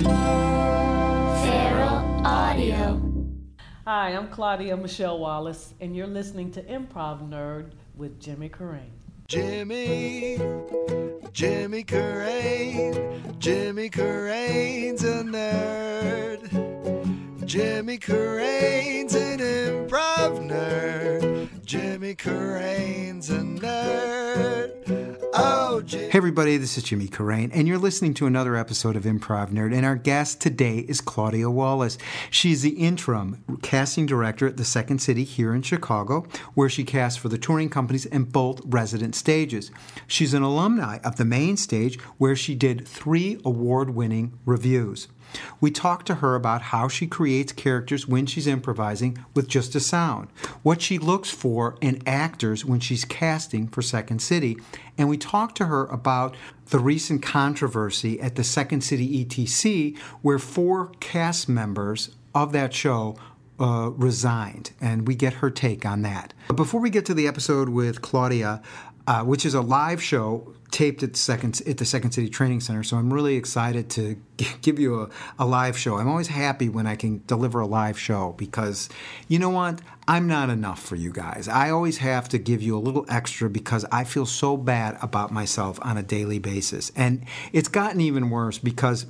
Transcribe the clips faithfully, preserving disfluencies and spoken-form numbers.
Feral Audio. Hi, I'm Claudia Michelle Wallace, and you're listening to Improv Nerd with Jimmy Carrane. Jimmy, Jimmy Carrane, Jimmy Carrane's a nerd. Jimmy Carrane's an improv nerd. Jimmy Carrane's a nerd. Oh, Jimmy. Hey everybody, this is Jimmy Carrane, and you're listening to another episode of Improv Nerd, and our guest today is Claudia Wallace. She's the interim casting director at the Second City here in Chicago, where she casts for the touring companies and both resident stages. She's an alumni of the main stage, where she did three award-winning reviews. We talked to her about how she creates characters when she's improvising with just a sound, what she looks for in actors when she's casting for Second City, and we talked to her about the recent controversy at the Second City E T C where four cast members of that show uh, resigned, and we get her take on that. But before we get to the episode with Claudia, uh, which is a live show taped at the Second at the Second City Training Center, so I'm really excited to give you a, a live show. I'm always happy when I can deliver a live show because, you know what, I'm not enough for you guys. I always have to give you a little extra because I feel so bad about myself on a daily basis. And it's gotten even worse because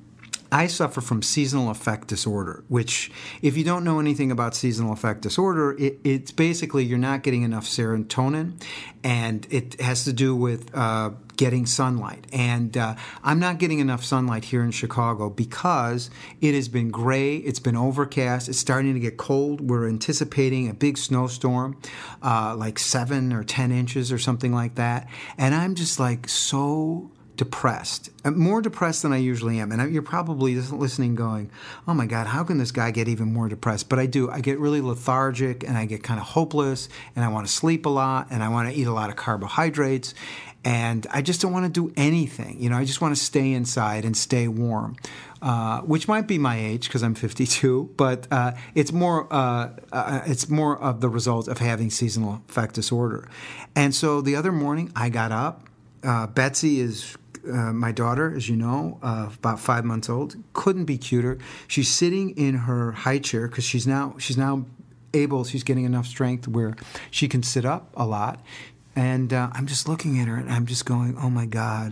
I suffer from seasonal affect disorder, which, if you don't know anything about seasonal affect disorder, it, it's basically you're not getting enough serotonin, and it has to do with uh, getting sunlight. And uh, I'm not getting enough sunlight here in Chicago because it has been gray, it's been overcast, it's starting to get cold. We're anticipating a big snowstorm, uh, like seven or ten inches or something like that. And I'm just like so depressed. I'm more depressed than I usually am. And you're probably listening going, oh my God, how can this guy get even more depressed? But I do. I get really lethargic and I get kind of hopeless and I want to sleep a lot and I want to eat a lot of carbohydrates and I just don't want to do anything. You know, I just want to stay inside and stay warm, uh, which might be my age because I'm fifty-two, but uh, it's more uh, uh, it's more of the result of having seasonal affect disorder. And so the other morning I got up. Uh, Betsy is Uh, my daughter, as you know, uh, about five months old, couldn't be cuter. She's sitting in her high chair because she's now she's now able. She's getting enough strength where she can sit up a lot. And uh, I'm just looking at her and I'm just going, oh my God,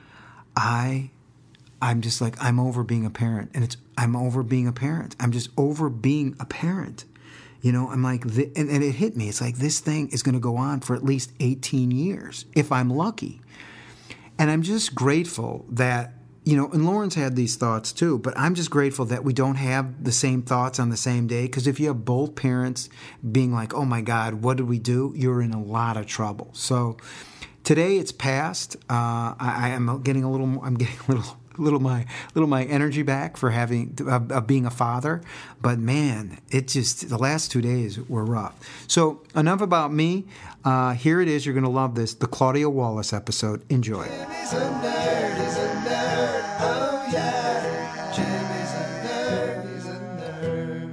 I, I'm just like I'm over being a parent, and it's I'm over being a parent. I'm just over being a parent. You know, I'm like, th- and, and it hit me. It's like this thing is going to go on for at least eighteen years if I'm lucky. And I'm just grateful that, you know, and Lauren's had these thoughts too, but I'm just grateful that we don't have the same thoughts on the same day. Because if you have both parents being like, oh my God, what did we do? You're in a lot of trouble. So today it's past. Uh, I, I am getting a little, I'm getting a little, little my, little my energy back for having, of, of being a father. But man, it just, the last two days were rough. So enough about me. Uh, here it is. You're going to love this. The Claudia Wallace episode. Enjoy. Jimmy's a nerd, he's a nerd, oh yeah. Jimmy's a nerd, he's a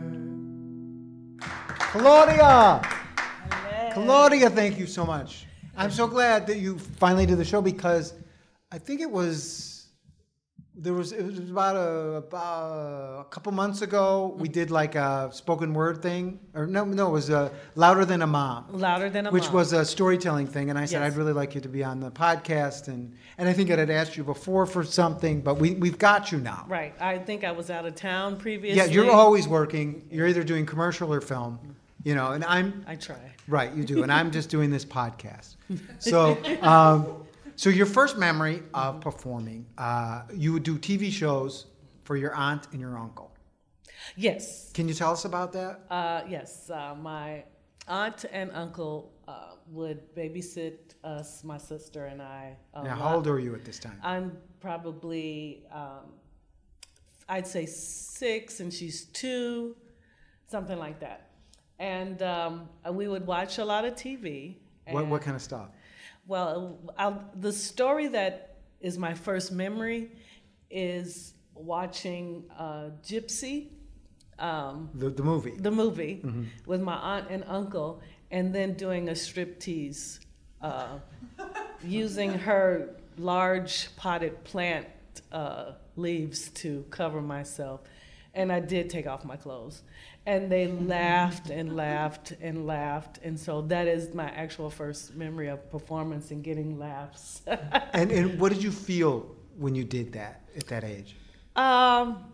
nerd. Claudia! Claudia, thank you so much. I'm so glad that you finally did the show because I think it was... There was it was about a about a couple months ago. We did like a spoken word thing, or no, no, it was a Louder Than a Mom. Louder Than a which Mom. was a storytelling thing, and I said Yes. I'd really like you to be on the podcast, and and I think I had asked you before for something, but we we've got you now. Right. I think I was out of town previously. Yeah, you're always working. You're either doing commercial or film, you know, and I'm I try. right. You do, and I'm just doing this podcast. So. Um, So your first memory of performing, uh, you would do T V shows for your aunt and your uncle. Yes. Can you tell us about that? Uh, yes. Uh, my aunt and uncle uh, would babysit us, my sister and I. a Now, lot. how old are you at this time? I'm probably, um, I'd say six, and she's two, something like that. And um, we would watch a lot of T V. What what kind of stuff? Well, I'll, the story that is my first memory is watching uh, Gypsy, um, The the movie. the movie, Mm-hmm. with my aunt and uncle, and then doing a striptease, uh, using her large potted plant uh, leaves to cover myself. And I did take off my clothes. And they laughed and laughed and laughed. And so that is my actual first memory of performance and getting laughs. And and what did you feel when you did that at that age? Um,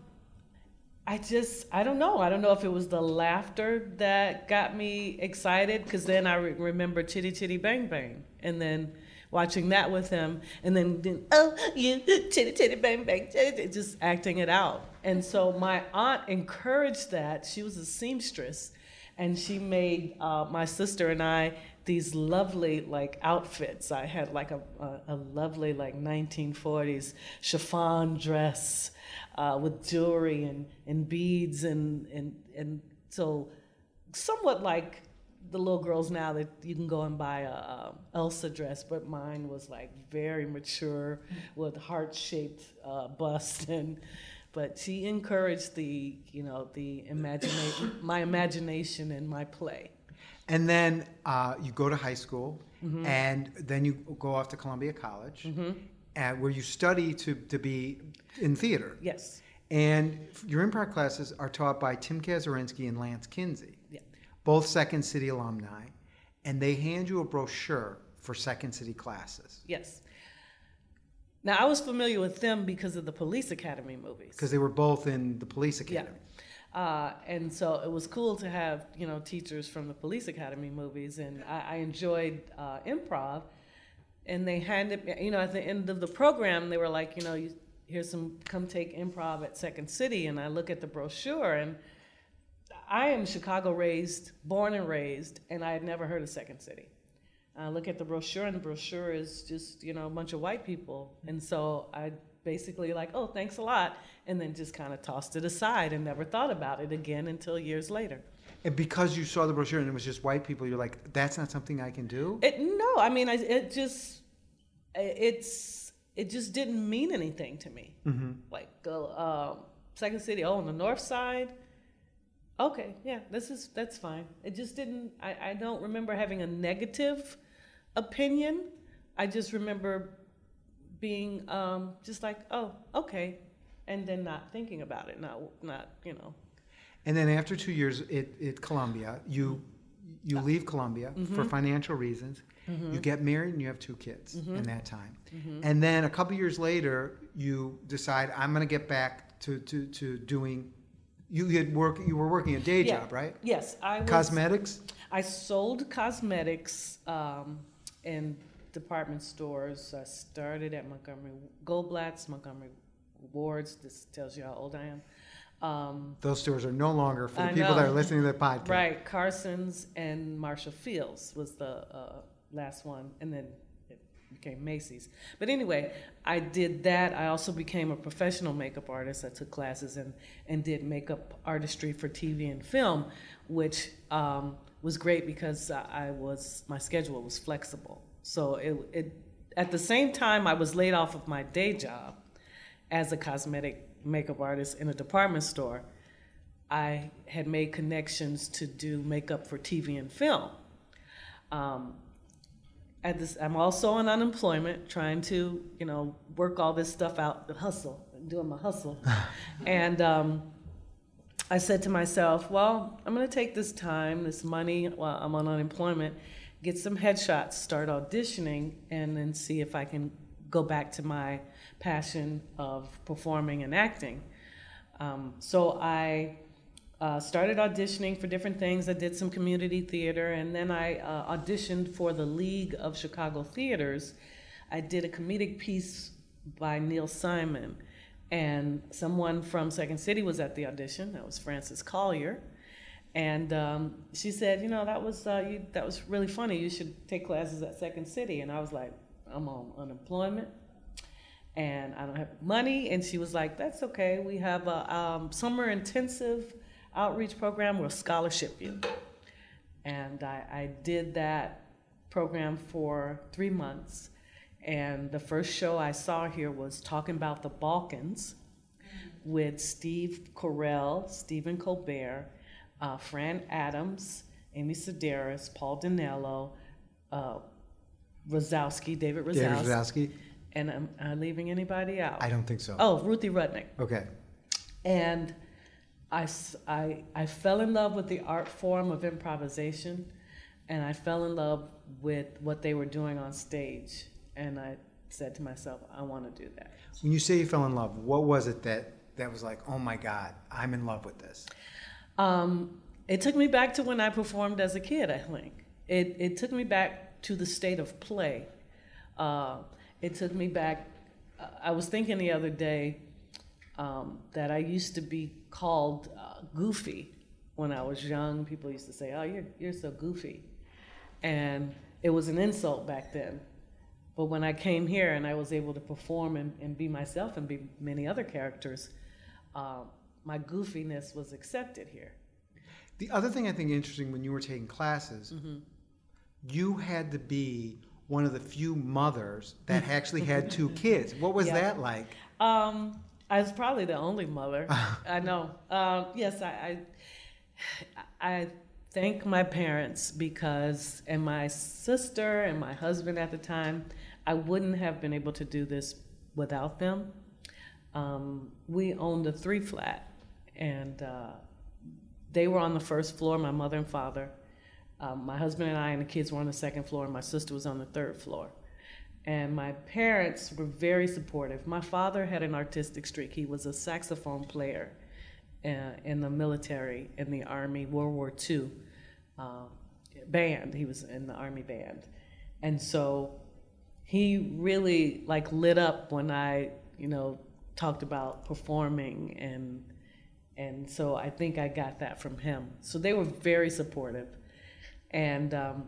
I just, I don't know. I don't know if it was the laughter that got me excited, because then I re- remember Chitty Chitty Bang Bang, and then watching that with him, and then, then oh, you, Chitty Chitty Bang Bang, chitty, chitty, just acting it out. And so my aunt encouraged that. She was a seamstress, and she made uh, my sister and I these lovely like outfits. I had like a, a, a lovely like nineteen forties chiffon dress uh, with jewelry and, and beads, and, and, and so somewhat like the little girls now that you can go and buy a, a Elsa dress, but mine was like very mature with heart-shaped uh, bust, and but she encouraged the you know the imagination, my imagination and my play. And then uh, you go to high school, Mm-hmm. and then you go off to Columbia College, Mm-hmm. and where you study to, to be in theater. Yes. And your improv classes are taught by Tim Kazurinsky and Lance Kinsey, Yeah. both Second City alumni, and they hand you a brochure for Second City classes Yes. Now I was familiar with them because of the Police Academy movies. because they were both in the Police Yeah. Academy. Uh, and so it was cool to have, you know, teachers from the Police Academy movies, and I, I enjoyed uh, improv. And they handed me, you know, at the end of the program, they were like, you know, you, here's some, come take improv at Second City. And I look at the brochure, and I am Chicago raised, born and raised, and I had never heard of Second City. I look at the brochure, and the brochure is just, you know, a bunch of white people. And so I basically like, oh, thanks a lot, and then just kind of tossed it aside and never thought about it again until years later. And because you saw the brochure and it was just white people, you're like, that's not something I can do? It, no, I mean, I, it just, it's, it just didn't mean anything to me. Mm-hmm. Like, uh, um, Second City, oh, on the north side, okay, yeah, this is, that's fine. It just didn't, I, I don't remember having a negative opinion. I just remember being um, just like, oh, okay, and then not thinking about it, not, not, you know. And then after two years at, at Columbia, you you leave Columbia Mm-hmm. for financial reasons. You get married and you have two kids Mm-hmm. in that time. And then a couple years later, you decide, I'm going to get back to, to, to doing, you had work, you were working a day Yeah. job, right? Yes, I was. Cosmetics? I sold cosmetics um, in department stores. I started at Montgomery Goldblatt's, Montgomery Ward's. This tells you how old I am. Um, Those stores are no longer for the I people that know. are listening to the podcast. right, Carson's and Marshall Fields was the uh, last one, and then it became Macy's. But anyway, I did that. I also became a professional makeup artist. I took classes and, and did makeup artistry for T V and film, which um, was great because I I was my schedule was flexible. So it, it at the same time I was laid off of my day job as a cosmetic makeup artist in a department store, I had made connections to do makeup for T V and film. Um, at this, I'm also on unemployment, trying to, you know, work all this stuff out, the hustle, doing my hustle. and um, I said to myself, well, I'm going to take this time, this money while I'm on unemployment, get some headshots, start auditioning, and then see if I can go back to my passion of performing and acting. Um, so I uh, started auditioning for different things. I did some community theater, and then I uh, auditioned for the League of Chicago Theaters. I did a comedic piece by Neil Simon, and someone from Second City was at the audition. That was Frances Collier. And um, she said, you know, that was uh, you, that was really funny. You should take classes at Second City. And I was like, I'm on unemployment, and I don't have money. And she was like, that's okay. We have a um, summer intensive outreach program. We'll scholarship you. And I, I did that program for three months. And the first show I saw here was Talking About the Balkans with Steve Carell, Stephen Colbert, uh, Fran Adams, Amy Sedaris, Paul Dinello, uh, Rosowski, David Rosowski. David Rosowski. And am I leaving anybody out? I don't think so. Oh, Ruthie Rudnick. Okay. And I, s- I, I fell in love with the art form of improvisation, and I fell in love with what they were doing on stage. And I said to myself, I want to do that. When you say you fell in love, what was it that, that was like, oh my God, I'm in love with this? Um, it took me back to when I performed as a kid, I think. It, it took me back to the state of play. Uh, it took me back, uh, I was thinking the other day um, that I used to be called uh, goofy when I was young. People used to say, oh, you're, you're so goofy. And it was an insult back then. But when I came here and I was able to perform and, and be myself and be many other characters, uh, my goofiness was accepted here. The other thing I think interesting when you were taking classes, Mm-hmm. you had to be one of the few mothers that actually had two kids. What was Yeah. that like? Um, I was probably the only mother. I know. Um, yes, I, I, I thank my parents because, and my sister and my husband at the time, I wouldn't have been able to do this without them. Um, we owned a three flat, and uh, they were on the first floor, my mother and father. Um, my husband and I and the kids were on the second floor, and my sister was on the third floor. And my parents were very supportive. My father had an artistic streak. He was a saxophone player uh, in the military, in the Army, World War Two uh, band. He was in the Army band. And so he really like lit up when I, you know, talked about performing, and and so I think I got that from him. So they were very supportive. And um,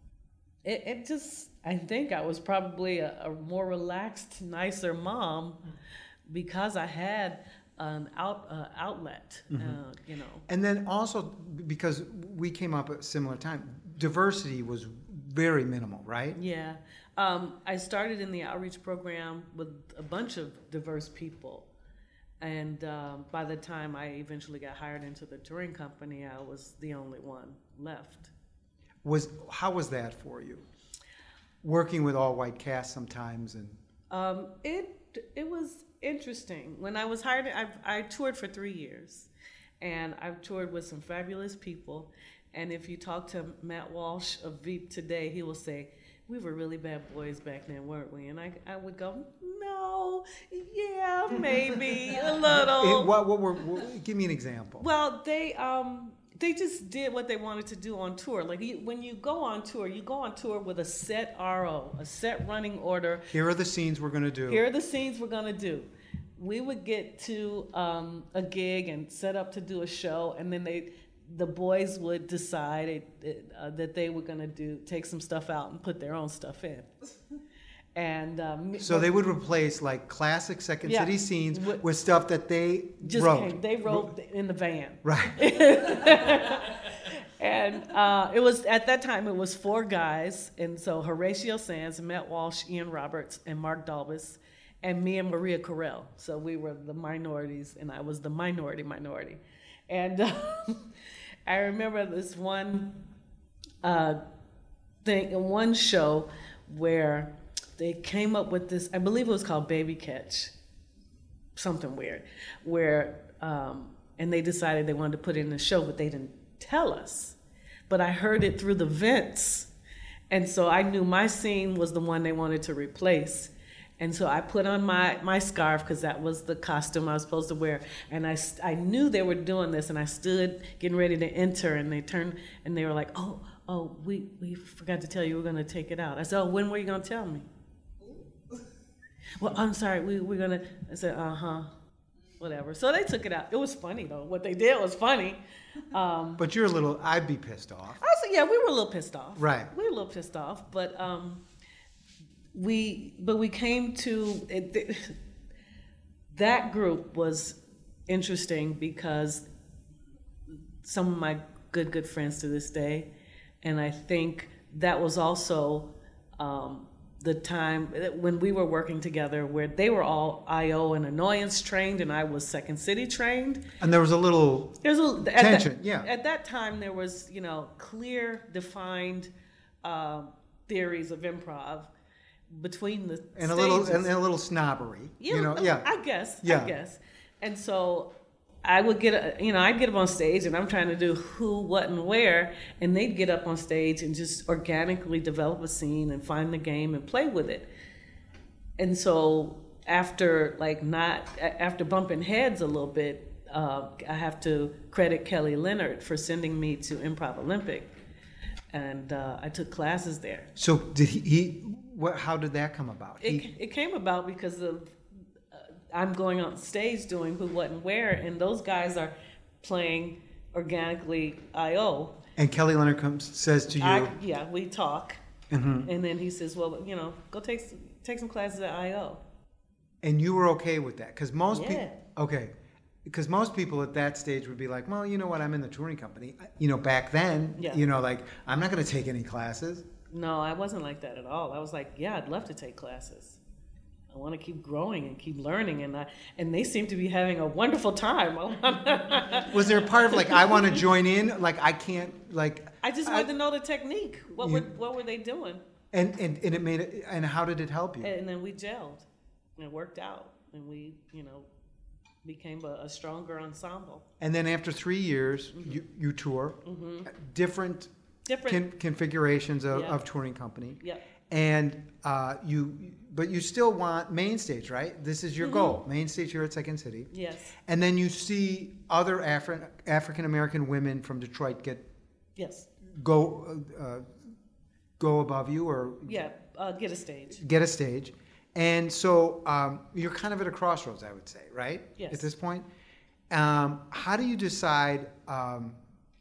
it, it just, I think I was probably a, a more relaxed, nicer mom because I had an out, uh, outlet, Mm-hmm. uh, you know. And then also, because we came up at a similar time, diversity was very minimal, right? Yeah. Um, I started in the outreach program with a bunch of diverse people. And um, by the time I eventually got hired into the touring company, I was the only one left. Was how was that for you? Working with all white cast sometimes, and Um, it it was interesting. When I was hired, I I toured for three years, and I've toured with some fabulous people. And if you talk to Matt Walsh of Veep today, he will say, "We were really bad boys back then, weren't we?" And I I would go, "No, yeah, maybe a little." It- what what were what, give me an example. Well, they um they just did what they wanted to do on tour. Like you, when you go on tour, you go on tour with a set R O, a set running order. Here are the scenes we're going to do. Here are the scenes we're gonna do. We would get to um, a gig and set up to do a show, and then they, the boys would decide it, it, uh, that they were gonna do take some stuff out and put their own stuff in. And um, So they would replace like classic Second Yeah. City scenes What- with stuff that they just wrote. came, they wrote in the van. Right. And uh, it was at that time it was four guys, and so Horatio Sands, Matt Walsh, Ian Roberts, and Mark Dalbus, and me and Maria Carell. So we were the minorities, and I was the minority minority. And uh, I remember this one uh, thing, one show where they came up with this. I believe it was called Baby Catch, something weird, where um, and they decided they wanted to put it in the show, but they didn't tell us. But I heard it through the vents, and so I knew my scene was the one they wanted to replace. And so I put on my, my scarf, because that was the costume I was supposed to wear. And I, I knew they were doing this, and I stood getting ready to enter, and they turned, and they were like, oh, oh, we, we forgot to tell you we're going to take it out. I said, oh, when were you going to tell me? Well, I'm sorry, we, we're going to, I said, uh-huh, whatever. So they took it out. It was funny, though. What they did was funny. Um, But you're a little, I'd be pissed off. I said, yeah, we were a little pissed off. Right. We were a little pissed off, but um, we but we came to it, that group was interesting because some of my good good friends to this day, and I think that was also um, the time when we were working together where they were all I O and Annoyance trained, and I was Second City trained. And there was a little There's a at tension, that, yeah. At that time, there was, you know, clear, defined uh, theories of improv, between the And a stages. little and a little snobbery. Yeah, you know, yeah. I guess. Yeah. I guess. And so I would get, a, you know, I'd get up on stage and I'm trying to do who, what, and where, and they'd get up on stage and just organically develop a scene and find the game and play with it. And so after like not after bumping heads a little bit, uh, I have to credit Kelly Leonard for sending me to Improv Olympic, and uh, I took classes there. So did he? he what? How did that come about? It, He, it came about because of uh, I'm going on stage doing who, what, and where, and those guys are playing organically I O. and Kelly Leonard comes says to you, I, yeah, we talk, Mhm. and then he says, "Well, you know, go take some, take some classes at I O." and you were okay with that because most Yeah. people, okay, because most people at that stage would be like, well, you know what, I'm in the touring company. You know, back then, Yeah. you know, like I'm not going to take any classes. No, I wasn't like that at all. I was like, yeah, I'd love to take classes. I want to keep growing and keep learning, and I, and they seem to be having a wonderful time. Was there a part of like I want to join in? Like I can't like. I just wanted to know the technique. What You- were what were they doing? And, and and it made it. And how did it help you? And then we gelled, and it worked out, and we, you know, became a, a stronger ensemble. And then after three years, Mm-hmm. you you tour different, Different. con- configurations of, Yeah. of touring company. Yep. And uh, you, but you still want main stage, right? This is your Mm-hmm. goal, main stage here at Second City. Yes. And then you see other Afri- African American women from Detroit get Yes. go uh, go above you or Yeah. Uh, get a stage. get a stage. And so um, you're kind of at a crossroads, I would say, right? Yes. At this point. Um, how do you decide um,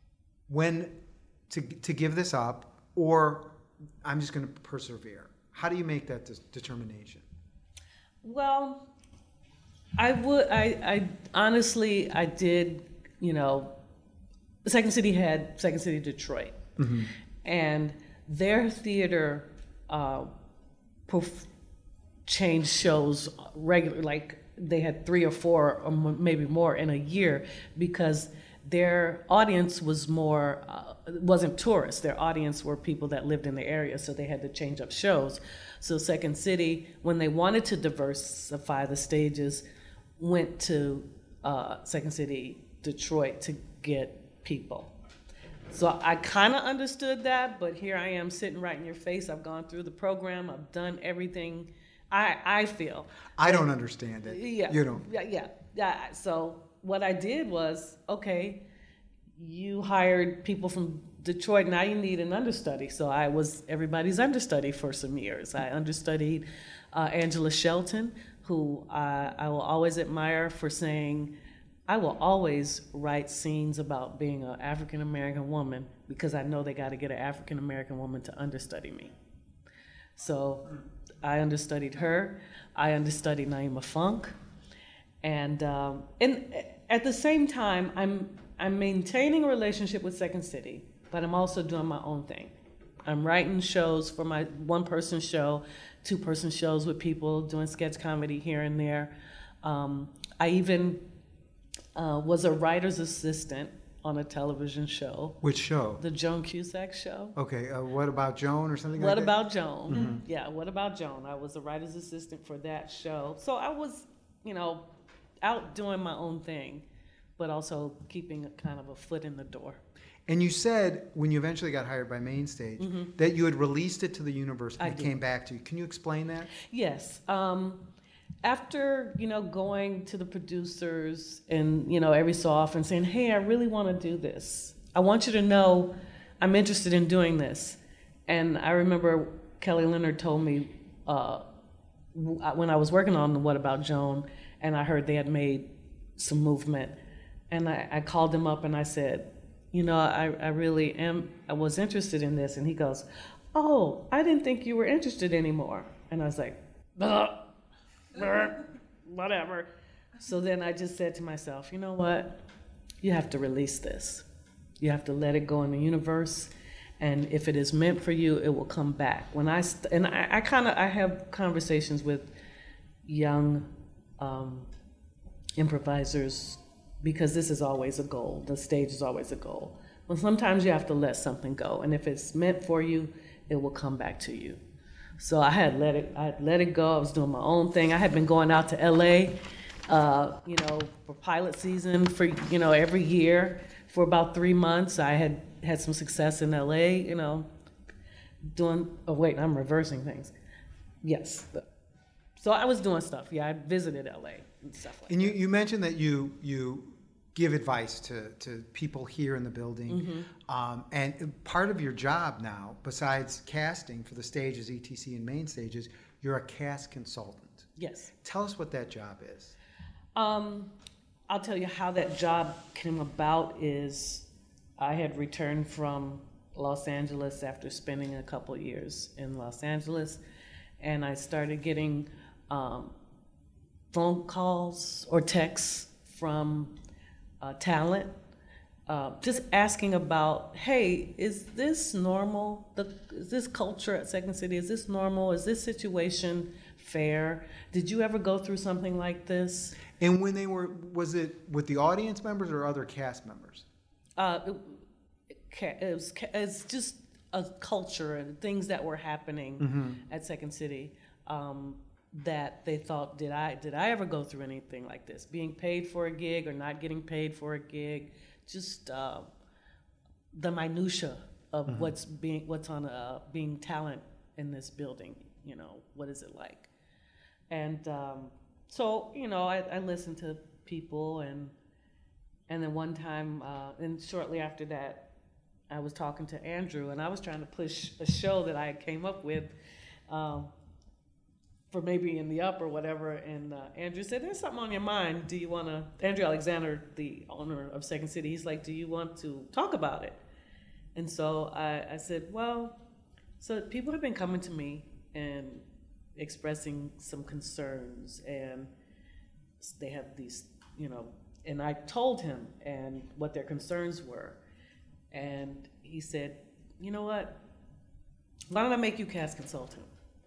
when to, to give this up or I'm just going to persevere? How do you make that de- determination? Well, I would. I, I honestly, I did. You know, Second City had Second City Detroit, and their theater uh, perf- changed shows regular. Like they had three or four, or m- maybe more in a year, because their audience was more uh, wasn't tourists. Their audience were people that lived in the area, so they had to change up shows. So Second City, when they wanted to diversify the stages, went to uh, Second City Detroit to get people. So I kind of understood that, but here I am sitting right in your face. I've gone through the program. I've done everything. I I feel. I don't understand it. Yeah. You know. Yeah, yeah, yeah. So what I did was, okay, you hired people from Detroit, now you need an understudy. So I was everybody's understudy for some years. I understudied uh, Angela Shelton, who I, I will always admire for saying, I will always write scenes about being an African American woman because I know they got to get an African American woman to understudy me. So I understudied her. I understudied Naima Funk. And um, and at the same time, I'm I'm maintaining a relationship with Second City, but I'm also doing my own thing. I'm writing shows for my one-person show, two-person shows with people, doing sketch comedy here and there. Um, I even uh, was a writer's assistant on a television show, Which show? the Joan Cusack Show. Okay. Uh, what about Joan or something What like that? About Joan? Yeah, What About Joan? I was a writer's assistant for that show. So I was, you know, out doing my own thing, but also keeping a kind of a foot in the door. And you said when you eventually got hired by Mainstage that you had released it to the universe and I it did. came back to you. Can you explain that? Yes. Um, after, you know, going to the producers and, you know, every so often saying, hey, I really want to do this. I want you to know I'm interested in doing this. And I remember Kelly Leonard told me uh, w- when I was working on What About Joan, and I heard they had made some movement. And I, I called him up and I said, you know, I, I really am, I was interested in this. And he goes, oh, I didn't think you were interested anymore. And I was like, "Ugh, ugh, whatever. So then I just said to myself, you know what? You have to release this. You have to let it go in the universe. And if it is meant for you, it will come back. When I, st- and I, I kind of, I have conversations with young um, improvisers, because this is always a goal. The stage is always a goal. But sometimes you have to let something go. And if it's meant for you, it will come back to you. So I had let it, I had let it go. I was doing my own thing. I had been going out to L A, uh, you know, for pilot season for, you know, every year for about three months. I had had some success in L A, you know, doing, oh wait, I'm reversing things. Yes. So I was doing stuff. Yeah, I visited L A and stuff like And that. you, you mentioned that you you give advice to, to people here in the building. Mm-hmm. Um, and part of your job now, besides casting for the stages, E T C and main stages, you're a cast consultant. Yes. Tell us what that job is. Um, I'll tell you how that job came about is I had returned from Los Angeles after spending a couple of years in Los Angeles, and I started getting um, phone calls or texts from uh, talent, uh, just asking about, hey, is this normal? The, is this culture at Second City, is this normal? Is this situation fair? Did you ever go through something like this? And when they were, was it with the audience members or other cast members? Uh, it, it was it's just a culture and things that were happening Mm-hmm. at Second City um, that they thought, did I did I ever go through anything like this? Being paid for a gig or not getting paid for a gig, just uh, the minutia of Mm-hmm. what's being what's on uh, being talent in this building. You know, what is it like? And um, so you know, I, I listened to people and and then one time uh, and shortly after that, I was talking to Andrew, and I was trying to push a show that I came up with um, for maybe in the Up or whatever. And uh, Andrew said, "There's something on your mind. Do you want to?" Andrew Alexander, the owner of Second City, he's like, "Do you want to talk about it?" And so I, I said, "Well, so people have been coming to me and expressing some concerns, and they have these, you know." And I told him and what their concerns were. And he said, you know what, why don't I make you cast consultant?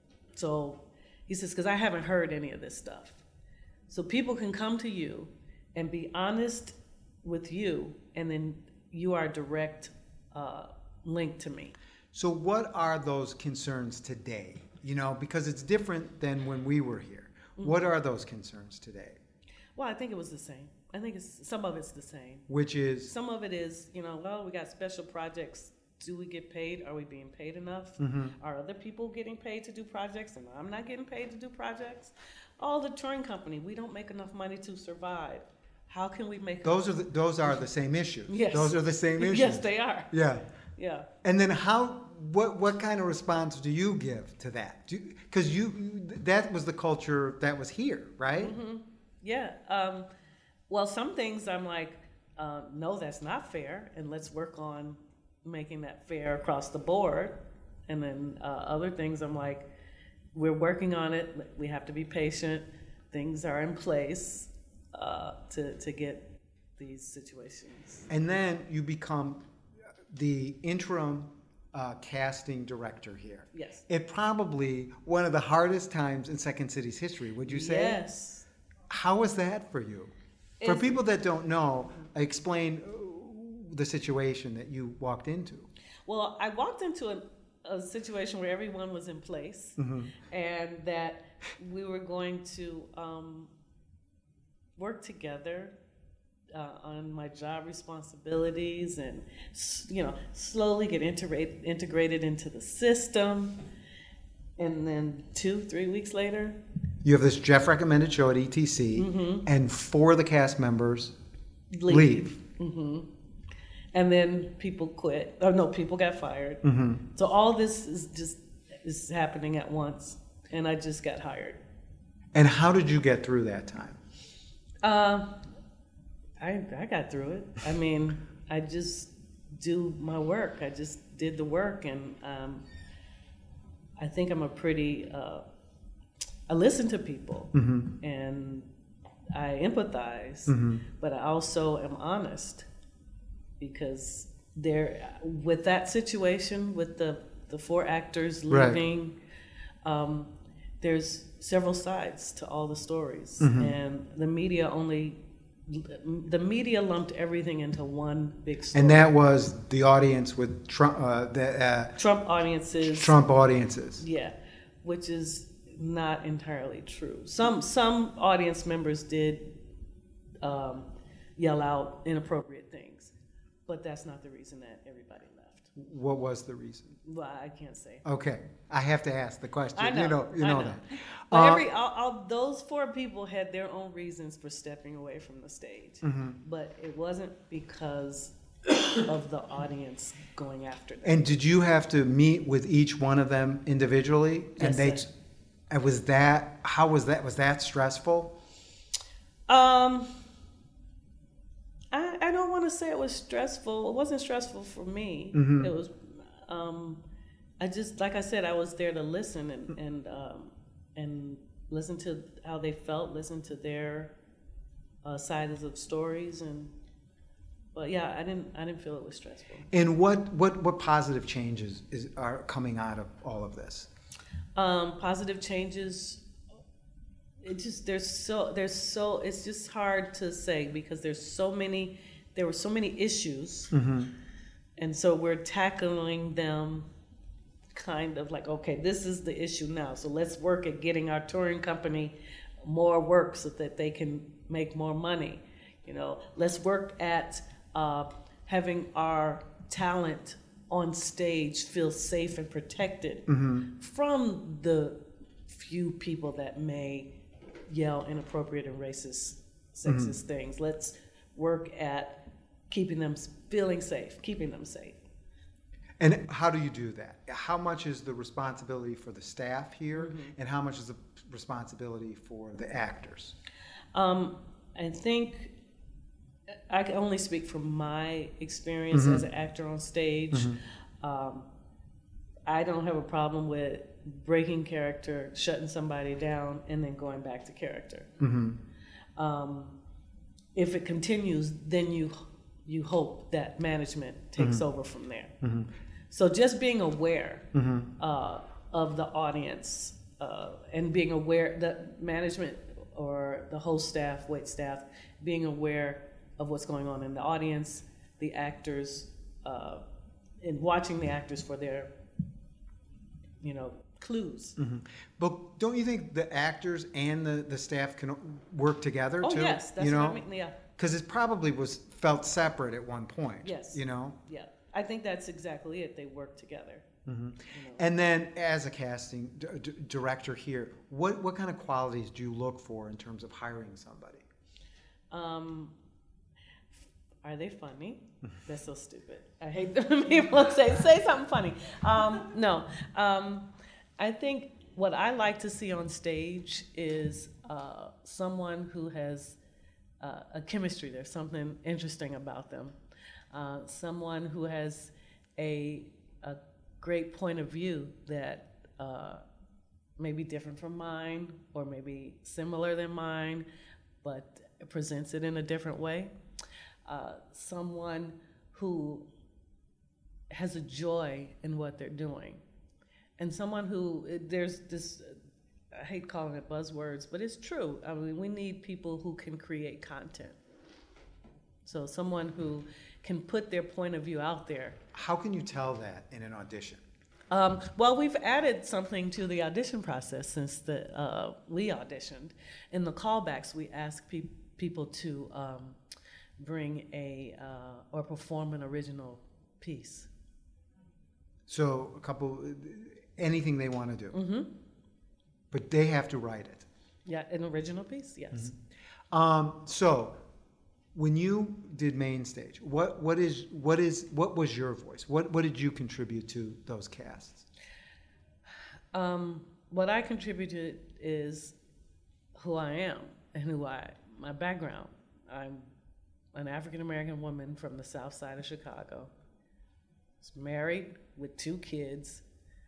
So he says, because I haven't heard any of this stuff. So people can come to you and be honest with you, and then you are a direct uh, link to me. So what are those concerns today? You know, because it's different than when we were here. Mm-hmm. What are those concerns today? Well, I think it was the same. I think it's, some of it's the same. Which is? Some of it is, you know, well, we got special projects. Do we get paid? Are we being paid enough? Mm-hmm. Are other people getting paid to do projects and I'm not getting paid to do projects? Oh, the touring company, we don't make enough money to survive. How can we make Those are the, those are the same issues. Yes. Those are the same issues. Yes, they are. Yeah. Yeah. And then how? What what kind of response do you give to that? Because you, you that was the culture that was here, right? Mm-hmm. Yeah. Um, well, some things I'm like, uh, no, that's not fair, and let's work on making that fair across the board. And then uh, other things I'm like, we're working on it. We have to be patient. Things are in place uh, to to get these situations. And then you become the interim uh, casting director here. Yes. It probably one of the hardest times in Second City's history. Would you say? Yes. How was that for you? For It's, people that don't know, explain the situation that you walked into. Well, I walked into a, a situation where everyone was in place, Mm-hmm. and that we were going to um, work together uh, on my job responsibilities, and you know, slowly get integrate, integrated into the system. And then two, three weeks later, You have this Jeff recommended show at E T C, Mm-hmm. and four of the cast members leave. leave. Mm-hmm. And then people quit. Oh no, people got fired. Mm-hmm. So all this is just is happening at once, and I just got hired. And how did you get through that time? Uh, I I got through it. I mean, I just do my work. I just did the work, and um, I think I'm a pretty. Uh, I listen to people, Mm-hmm. and I empathize, Mm-hmm. but I also am honest, because there, with that situation, with the the four actors Right. leaving, um, there's several sides to all the stories, Mm-hmm. and the media only. The media lumped everything into one big story. And that was the audience with Trump, uh, the uh, Trump audiences. Trump audiences. Yeah, which is not entirely true. Some some audience members did um, yell out inappropriate things, but that's not the reason that everybody left. What was the reason? Well, I can't say. Okay, I have to ask the question. I know, You know, you I know, know. that. But Uh, every all, all, those four people had their own reasons for stepping away from the stage, Mm-hmm. but it wasn't because of the audience going after them. And did you have to meet with each one of them individually? And Yes, they, sir. and was that, how was that, was that stressful? Um, I, I don't want to say it was stressful. It wasn't stressful for me. Mm-hmm. It was, um, I just, like I said, I was there to listen and, and, um, and listen to how they felt, listen to their uh, sides of stories. And, but yeah, I didn't, I didn't feel it was stressful. And what, what, what positive changes is, are coming out of all of this? Um, positive changes. It just there's so there's so it's just hard to say because there's so many there were so many issues, Mm-hmm. and so we're tackling them kind of like, okay, this is the issue now, so let's work at getting our touring company more work so that they can make more money. You know, let's work at uh, having our talent on stage feel safe and protected Mm-hmm. from the few people that may yell inappropriate and racist, sexist Mm-hmm. things. Let's work at keeping them feeling safe, keeping them safe. And how do you do that? How much is the responsibility for the staff here, Mm-hmm. and how much is the responsibility for the actors? Um, I think I can only speak from my experience Mm-hmm. as an actor on stage. Um, I don't have a problem with breaking character, shutting somebody down, and then going back to character. Mm-hmm. Um, if it continues, then you you hope that management takes Mm-hmm. over from there. So just being aware Mm-hmm. uh, of the audience uh, and being aware that management or the whole staff, wait staff, being aware of what's going on in the audience, the actors, uh, and watching the actors for their, you know, clues. Mm-hmm. But don't you think the actors and the, the staff can work together Oh too? yes, that's you know? what I mean. Yeah, Because it probably was felt separate at one point. Yes. You know? yeah. I think that's exactly it. They work together. Mm-hmm. You know. And then, as a casting d- d- director here, what, what kind of qualities do you look for in terms of hiring somebody? Um, are they funny? That's so stupid. I hate when people say say something funny. Um, no, um, I think what I like to see on stage is uh, someone who has uh, a chemistry. There's something interesting about them. Uh, someone who has a a great point of view that uh, may be different from mine, or maybe similar than mine, but presents it in a different way. Uh, someone who has a joy in what they're doing, and someone who there's this. I hate calling it buzzwords, but it's true. I mean, we need people who can create content. So someone who can put their point of view out there. How can you tell that in an audition? Um, well, we've added something to the audition process since the uh, we auditioned. In the callbacks, we ask pe- people to um, bring a uh, or perform an original piece. So, a couple, anything they want to do. Mm-hmm. But they have to write it. Yeah, an original piece. Yes. Um, so, when you did main stage, what what is what is what was your voice? What what did you contribute to those casts? Um, what I contributed is who I am and who I my background. I'm an African American woman from the South Side of Chicago. Was married with two kids.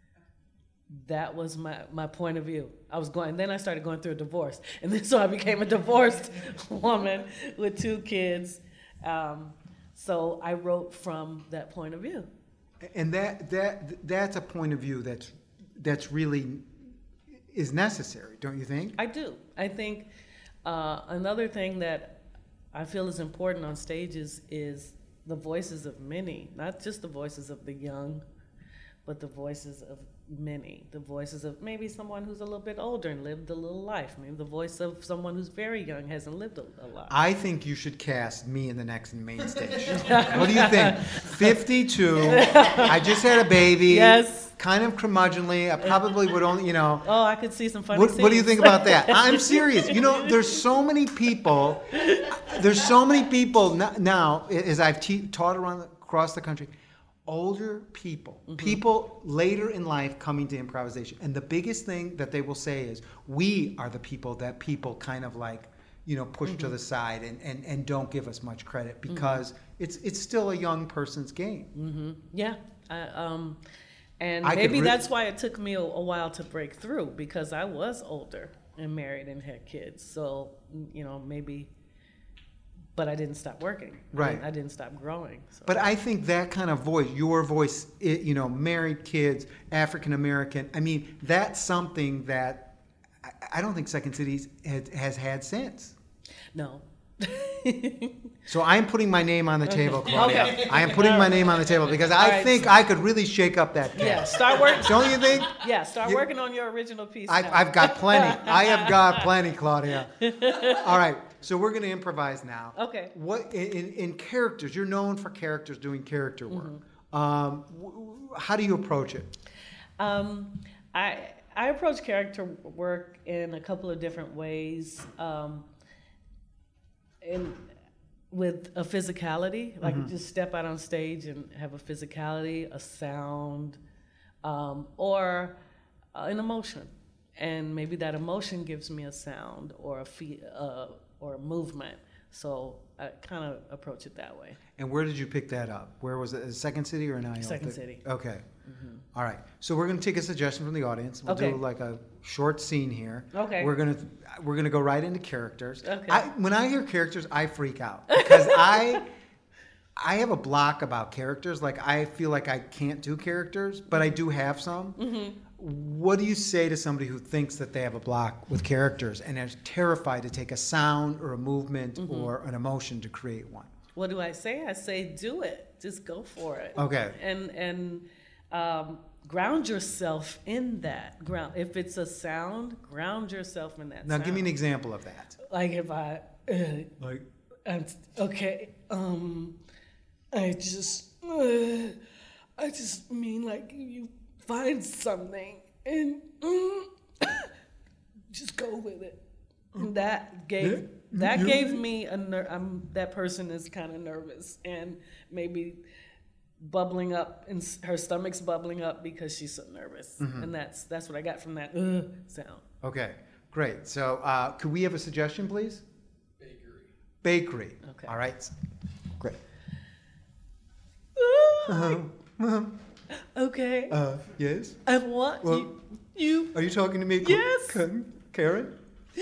That was my, my point of view. I was going, then I started going through a divorce. And then so I became a divorced woman with two kids. Um, so I wrote from that point of view. And that that that's a point of view that's that's really is necessary, don't you think? I do. I think uh, another thing that I feel is important on stages is the voices of many, not just the voices of the young, but the voices of many. The voices of maybe someone who's a little bit older and lived a little life. Maybe the voice of someone who's very young hasn't lived a, a lot. I think you should cast me in the next main stage. What do you think? fifty-two. I just had a baby. Yes. Kind of curmudgeonly. I probably would only, you know. Oh, I could see some funny What, scenes. what do you think about that? I'm serious. You know, there's so many people. There's so many people n- now, as I've te- taught around the, across the country, older people, Mm-hmm. people later in life coming to improvisation, and the biggest thing that they will say is, "We are the people that people kind of like, you know, push Mm-hmm. to the side and, and, and don't give us much credit because mm-hmm. it's it's still a young person's game." Mm-hmm. Yeah. I, um, and I could maybe re- that's why it took me a, a while to break through, because I was older and married and had kids. So, you know, maybe, but I didn't stop working. Right. I didn't, I didn't stop growing. So. But I think that kind of voice, your voice, it, you know, married kids, African American, I mean, that's something that I, I don't think Second City has, has had since. No. So I'm putting my name on the table, Claudia. Okay. I am putting my name on the table because I All right. think I could really shake up that cast. Yeah, start working. Don't you think? Yeah, start You- working on your original piece. I've, now. I've got plenty. I have got plenty, Claudia. All right, so we're going to improvise now. Okay. What in, in, in characters? You're known for characters doing character work. Mm-hmm. Um, w- w- how do you approach it? Um, I I approach character work in a couple of different ways. Um, in with a physicality, like Mm-hmm. just step out on stage and have a physicality, a sound, um, or uh, an emotion, and maybe that emotion gives me a sound or a fe- uh, or a movement. So I kind of approach it that way. And where did you pick that up? Where was it? Second City or N I O? Second City. Okay. All right. So we're going to take a suggestion from the audience. We'll Okay. do like a short scene here. Okay. We're going to we're going to go right into characters. Okay. I, when I hear characters, I freak out because I I have a block about characters. Like I feel like I can't do characters, but I do have some. Mm-hmm. What do you say to somebody who thinks that they have a block with characters and is terrified to take a sound or a movement Mm-hmm. or an emotion to create one? What do I say? I say, do it. Just go for it. Okay. And and um, ground yourself in that. Ground. If it's a sound, ground yourself in that. Now, sound. give me an example of that. Like if I, uh, Like, I'm, okay. Um, I just, uh, I just mean like you find something and mm, just go with it. And that gave Yeah. that Yeah. gave me a ner- I'm that person is kind of nervous and maybe bubbling up and s- her stomach's bubbling up because she's so nervous. And that's that's what I got from that uh, sound. okay, great. So, uh, could we have a suggestion, please? Bakery. Bakery. Okay. All right. Great. Okay. Uh, yes. I want well- you, you Are you talking to me? Yes. Ka- Karen?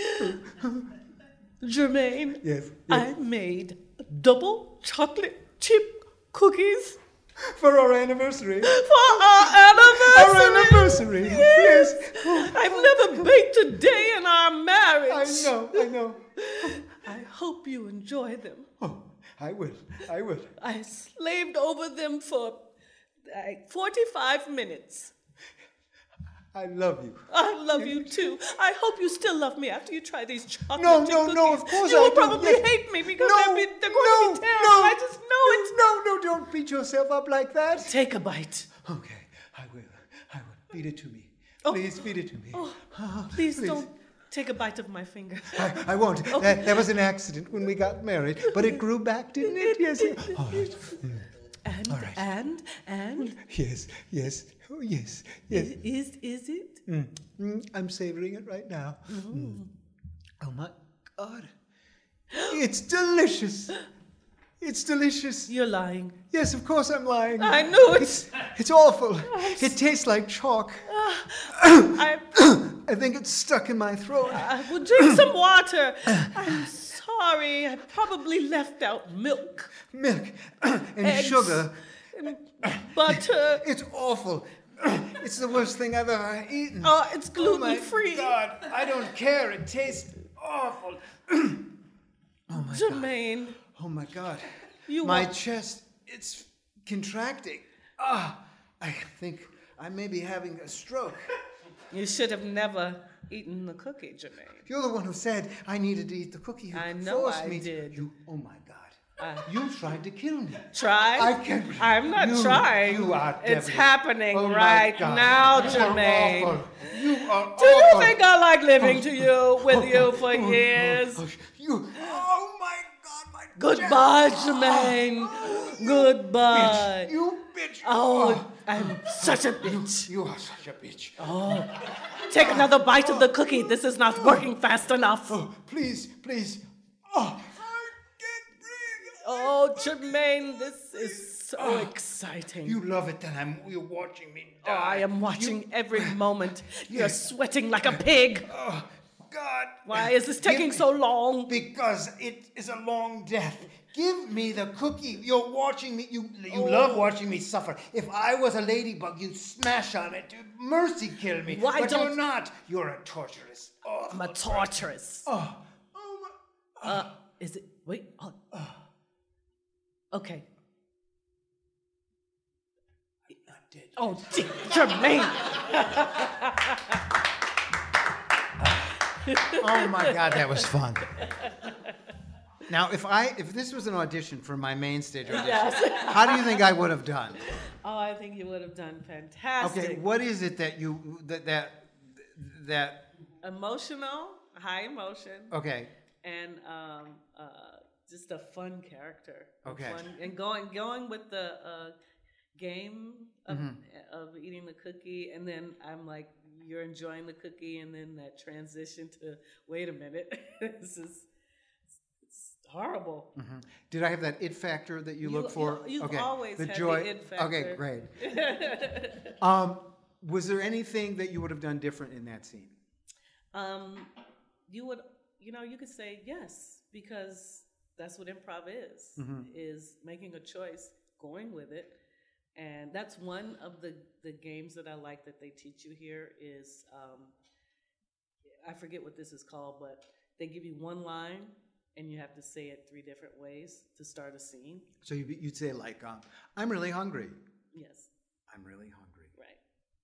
Jermaine. Yes. I made double chocolate chip cookies For our anniversary. for our anniversary. Our anniversary. Yes. Yes. I've never baked a day in our marriage. I know. I know. I hope you enjoy them. Oh, I will. I will. I slaved over them for like forty-five minutes. I love you. I love you too. I hope you still love me after you try these chocolate No, chip no, cookies. no, of course you I will do. probably Yes. hate me because No, they'll be, they're going no, to be terrible. no, I just know it. No, no, don't beat yourself up like that. Take a bite. Okay, I will. I will. Feed it to me. Oh. Please feed it to me. Oh, Ah, please, don't take a bite of my finger. I, I won't. That, that was an accident when we got married, but it grew back, didn't it? Yes. yes. All right. Mm. And All right. and and Yes. Yes. Oh, yes. Yes. is is it? Mm. Mm, I'm savoring it right now. Mm. Oh my God! It's delicious. It's delicious. You're lying. Yes, of course I'm lying. I knew it. It's, it's awful. It tastes like chalk. I I think it's stuck in my throat. I will drink some water. I'm sorry. I probably left out milk Milk and Eggs. sugar. and butter. It's awful. It's the worst thing I've ever eaten. Oh, it's Oh gluten my free. God, I don't care. It tastes awful. Oh my God. Jermaine, Oh my God. you My want- chest, it's contracting. Ah, I think I may be having a stroke. You should have never eaten the cookie, Jermaine. You're the one who said I needed to eat the cookie. You I know forced I me did. You, oh my God. Uh, You tried to kill me. Try? I can't. I'm not you, trying. You are It's definitely- happening oh my right God. now, You are Jermaine. awful. You are Do you awful. think I like living to you with you for years? Oh, you. Oh my God, my. Goodbye, jaw. Jermaine. Bitch. Goodbye. You bitch. Oh, I'm such a bitch. You are such a bitch. Oh, take another bite of the cookie. This is not working fast enough. Oh, please, please. Oh, I can't breathe. Oh, Jermaine, this is so exciting. You love it that I'm. You're watching me Oh, die. I am watching You- every moment. You're sweating like a pig. Oh, God. Why is this taking Give- so long? Because it is a long death. Give me the cookie. You're watching me. You you Oh. love watching me suffer. If I was a ladybug, you'd smash on it. You'd mercy kill me. Why but don't- you're not. You're a torturous. Oh, I'm a torturous. oh, oh my. Uh, is it? Wait. Oh. Okay. Not dead. Oh, gee, Jermaine. Oh my God, that was fun. Now, if I if this was an audition for my main stage audition, Yes. how do you think I would have done? Oh, I think you would have done fantastic. Okay, what is it that you that that that? Emotional, high emotion, Okay, and um, uh, just a fun character. A Okay. Fun, and going going with the uh, game of, Mm-hmm. of eating the cookie, and then I'm like, you're enjoying the cookie, and then that transition to wait a minute, this is it's horrible. did I have that it factor that you, You- look for? you- you've okay, always the had the joy. it factor. Okay, great. um, was there anything that you would have done different in that scene? Um, you would, you know, you could say yes, because that's what improv is, is making a choice, going with it. And that's one of the, the games that I like that they teach you here is, um, I forget what this is called, but they give you one line and you have to say it three different ways to start a scene. So you, you'd say like, um, "I'm really hungry." Yes, I'm really hungry. right.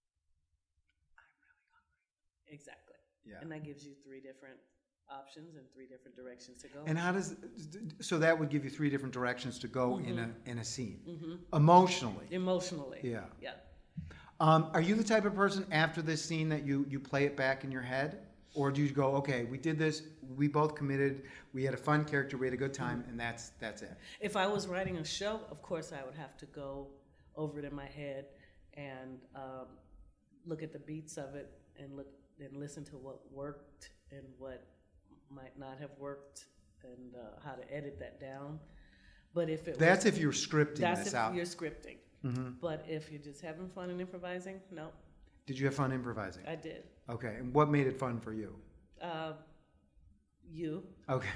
I'm really hungry. Exactly. Yeah. And that gives you three different options and three different directions to go. And how does so that would give you three different directions to go Mm-hmm. in a in a scene emotionally? Emotionally. Yeah. Yeah. Um, are you the type of person after this scene that you you play it back in your head, or do you go, okay, we did this, we both committed, we had a fun character, we had a good time, and that's that's it? If I was writing a show, of course I would have to go over it in my head and um, look at the beats of it and look and listen to what worked and what might not have worked and uh, how to edit that down. But if it That's was, if you're scripting that's this if out. you're scripting. But if you're just having fun and improvising, no, Did you have fun improvising? I did. Okay, and what made it fun for you? Uh, you. Okay.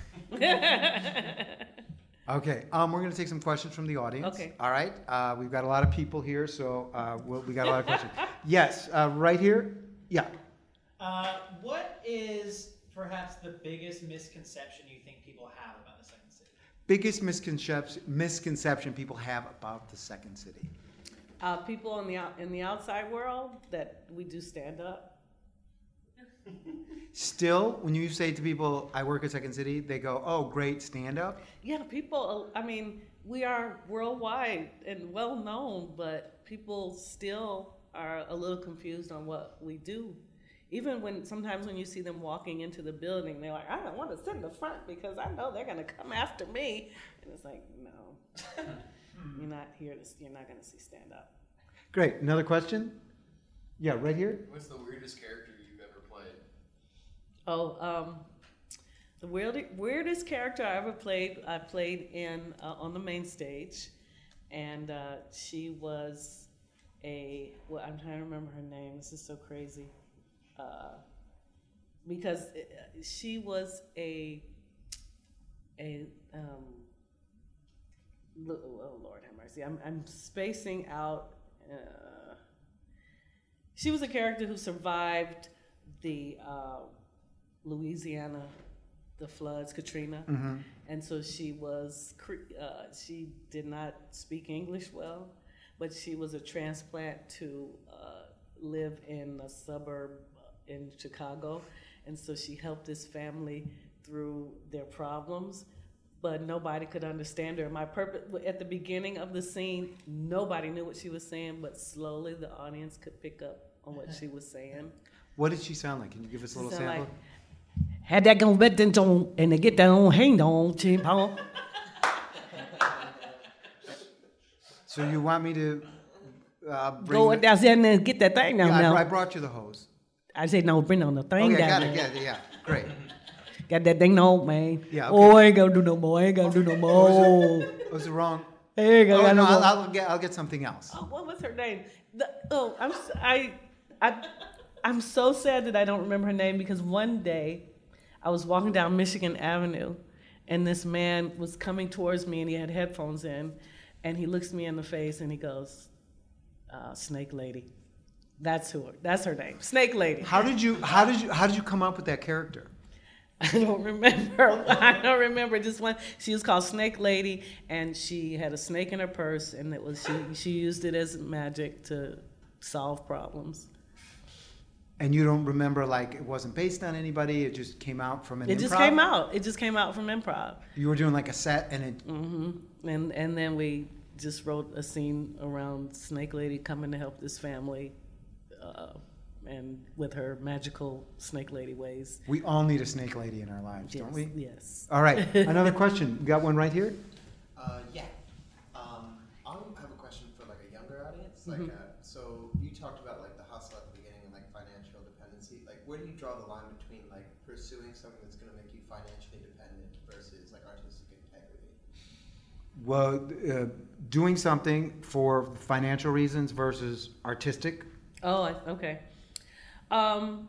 Okay, um, we're going to take some questions from the audience. Okay. All right. Uh, we've got a lot of people here, so uh, we'll, we got a lot of questions. Yes, uh, right here. Yeah. Uh, what is perhaps the biggest misconception you think people have about the Second City? Biggest misconception misconception people have about the Second City. Uh, people in the out, in the outside world that we do stand up. Still, when you say to people, "I work at Second City," they go, "Oh, great stand-up." Yeah, people, I mean, we are worldwide and well known, but people still are a little confused on what we do. Even when sometimes when you see them walking into the building, they're like, I don't want to sit in the front because I know they're going to come after me. And it's like, no, you're not here to, you're not going to see stand up. Great. Another question? Yeah, right here. What's the weirdest character you've ever played? Oh, um, the weird, weirdest character I ever played, I played in uh, on the main stage, and uh, she was a. Well, I'm trying to remember her name. This is so crazy, uh, because it, she was a a. Um, oh Lord have mercy! I'm I'm spacing out. Uh, she was a character who survived the. Uh, Louisiana, the floods, Katrina, Mm-hmm. and so she was. Uh, she did not speak English well, but she was a transplant to uh, live in a suburb in Chicago, and so she helped this family through their problems, but nobody could understand her. My purpose at the beginning of the scene, nobody knew what she was saying, but slowly the audience could pick up on what she was saying. What did she sound like? Can you give us a little Sound sample? like, had that gone bet then on and they get down, hang on, chimp on. So you want me to uh, bring Go the- down there and get that thing down Yeah, now. I, I brought you the hose. I said, no, bring on the thing Okay, down got it. there. Yeah, yeah, great. Got that thing on, man. Yeah, okay. Oh, I ain't gonna do no more. I ain't gonna do no more. Was it wrong? I ain't gonna Oh, do no, no more. I'll, I'll get I'll get something else. Oh, what was her name? The, oh, I'm s- I, I, I'm so sad that I don't remember her name because one day I was walking down Michigan Avenue and this man was coming towards me and he had headphones in and he looks me in the face and he goes, uh, Snake Lady. That's who. That's her name, Snake Lady. How did you how did you how did you come up with that character? I don't remember. I don't remember. Just one. She was called Snake Lady, and she had a snake in her purse, and it was she. She used it as magic to solve problems. And you don't remember, like, it wasn't based on anybody. It just came out from an It improv? just came out. It just came out from improv. You were doing like a set, and it. hmm And and then we just wrote a scene around Snake Lady coming to help this family, uh, and with her magical Snake Lady ways. We all need a snake lady in our lives, Yes, don't we? yes. All right. Another question. We got one right here. Uh, yeah. Um, I have a question for like a younger audience. Like, Mhm. uh, so you talked about like the hustle at the beginning and like financial dependency. Like, where do you draw the line between like pursuing something that's going to make you financially dependent versus like artistic integrity? Well, uh, doing something for financial reasons versus artistic. Oh, I- okay. Um,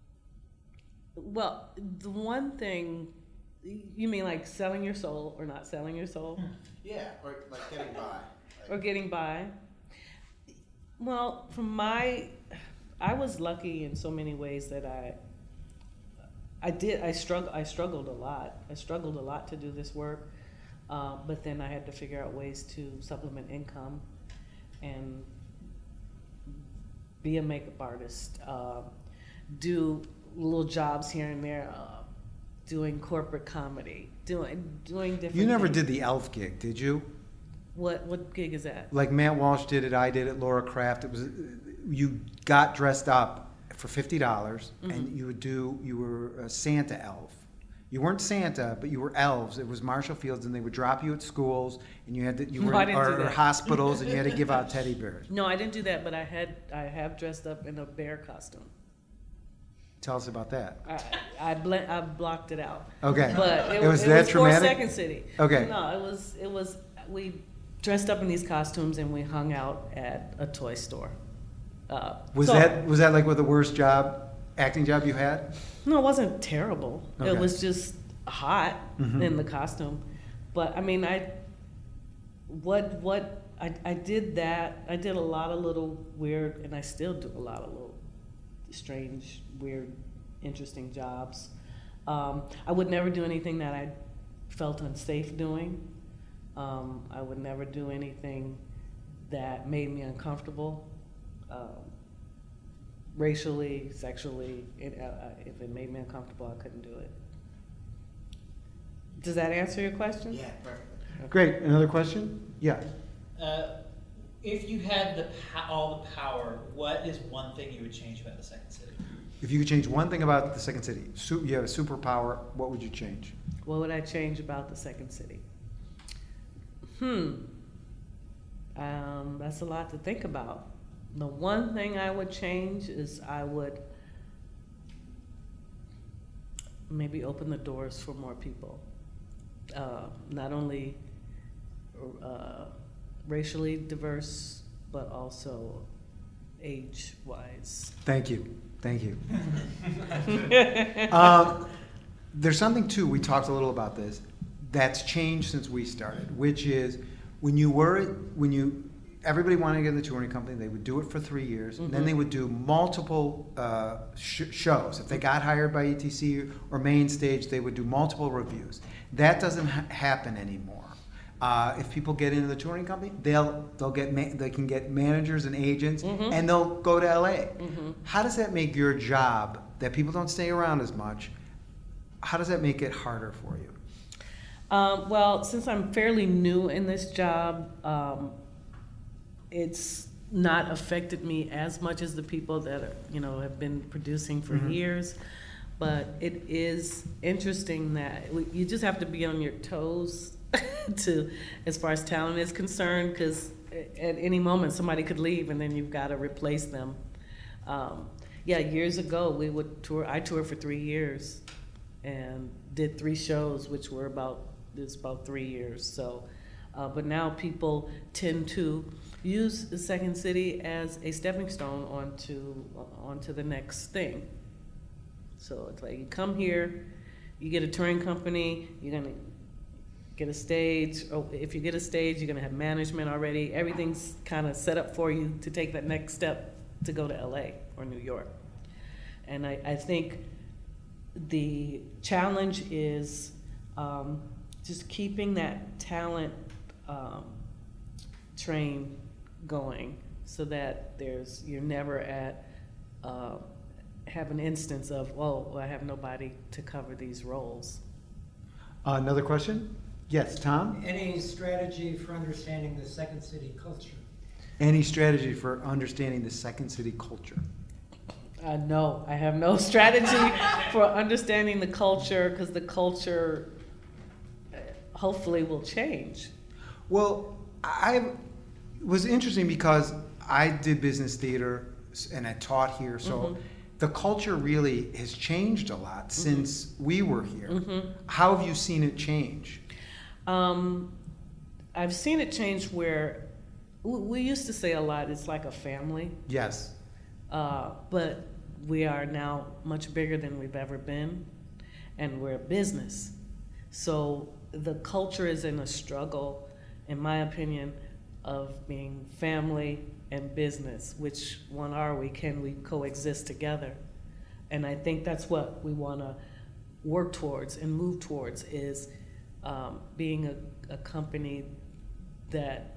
well, the one thing, you mean like selling your soul or not selling your soul? Yeah, or like getting by. Like, Or getting by? Well, from my, I was lucky in so many ways that I, I did, I struggled, I struggled a lot. I struggled a lot to do this work, uh, but then I had to figure out ways to supplement income and be a makeup artist, uh, do little jobs here and there, uh, doing corporate comedy, doing doing different. You never things. did the elf gig, did you? What what gig is that? Like Matt Walsh did it, I did it, Laura Kraft. It was you got dressed up for fifty dollars, Mm-hmm. and you would do you were a Santa elf. You weren't Santa, but you were elves. It was Marshall Fields, and they would drop you at schools, and you had to, you No, were I in, didn't or, do or that. hospitals, and you had to give out teddy bears. No, I didn't do that, but I had I have dressed up in a bear costume. Tell us about that. I I, ble- I blocked it out. Okay. But it, It was it that was traumatic? for Second City. Okay. No, it was it was we dressed up in these costumes and we hung out at a toy store. Uh, Was so- that was that like what the worst job, acting job you had? No, it wasn't terrible. Okay. It was just hot Mhm. in the costume. But I mean, I what what I I did that. I did a lot of little weird, and I still do a lot of little strange, weird, interesting jobs. Um, I would never do anything that I felt unsafe doing. Um, I would never do anything that made me uncomfortable. Um, racially, sexually, it, uh, if it made me uncomfortable, I couldn't do it. Does that answer your question? yeah, perfectly. Great. Another question? Yeah. Uh, if you had the po- all the power, what is one thing you would change about the Second City? If you could change one thing about the Second City, su- you have a superpower, what would you change? What would I change about the Second City? Hmm. Um, that's a lot to think about. The one thing I would change is I would maybe open the doors for more people. Uh, not only uh, racially diverse, but also age-wise. Thank you. Thank you. uh, there's something, too, we talked a little about this, that's changed since we started, which is when you were, when you, everybody wanted to get in the touring company, they would do it for three years, and then Mhm. they would do multiple uh, sh- shows. If they got hired by E T C or Main Stage, they would do multiple reviews. That doesn't ha- happen anymore. Uh, if people get into the touring company, they'll they'll get ma- they can get managers and agents, Mhm. and they'll go to L A. Mhm. How does that make your job, that people don't stay around as much, how does that make it harder for you? Um, well, since I'm fairly new in this job, um, it's not affected me as much as the people that are, you know, have been producing for Mhm. years. But it is interesting that we, you just have to be on your toes to, as far as talent is concerned, because at any moment somebody could leave and then you've got to replace them. Um, yeah, years ago we would tour. I toured for three years and did three shows, which were about it's about three years. So, uh, but now people tend to use the Second City as a stepping stone onto onto the next thing. So it's like you come here, you get a touring company, you're gonna get a stage. Or if you get a stage, you're gonna have management already. Everything's kind of set up for you to take that next step to go to L A or New York. And I, I think the challenge is um, just keeping that talent um, train going, so that there's you're never at uh, have an instance of, well, I have nobody to cover these roles. Uh, another question? Yes, Tom? Any strategy for understanding the Second City culture? Any strategy for understanding the Second City culture? Uh, no, I have no strategy for understanding the culture, because the culture uh, hopefully will change. Well, I was interesting because I did business theater and I taught here, so Mhm. the culture really has changed a lot since we were here. Mhm. How have you seen it change? Um, I've seen it change where w- we used to say a lot, it's like a family, Yes. uh, but we are now much bigger than we've ever been, and we're a business. So the culture is in a struggle, in my opinion, of being family and business. Which one are we? Can we coexist together? And I think that's what we want to work towards and move towards, is um, being a, a company that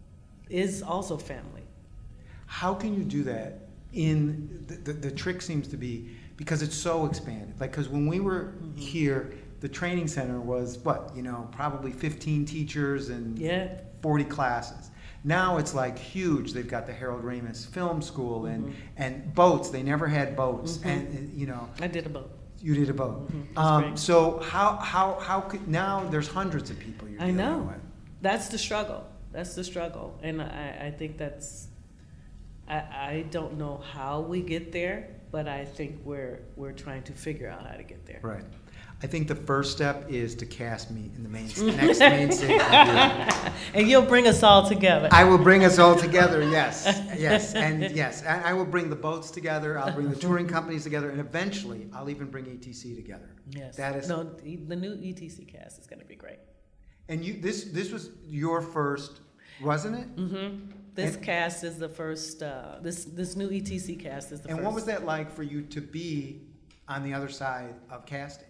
is also family. How can you do that? In the, the, the trick seems to be because it's so expanded. Like, because when we were Mhm. here, the training center was what, you know, probably fifteen teachers and Yeah. forty classes. Now it's like huge. They've got the Harold Ramis Film School and, Mhm. and boats. They never had boats. Mhm. And, and, you know, I did a boat. you did a boat. Mhm. That's Um, great. so how, how, how could, now there's hundreds of people you're I dealing know. with. That's the struggle. That's the struggle. And I, I think that's, I, I don't know how we get there, but I think we're, we're trying to figure out how to get there. Right. I think the first step is to cast me in the main, next main stage review. And you'll bring us all together. I will bring us all together, yes, yes, and yes. And I will bring the boats together, I'll bring the touring companies together, and eventually I'll even bring E T C together. Yes. That is, No, the the new E T C cast is going to be great. and you, this, this was your first, wasn't it? Mm-hmm. This And- cast is the first, uh, this, this new E T C cast is the And first. what was that like for you to be on the other side of casting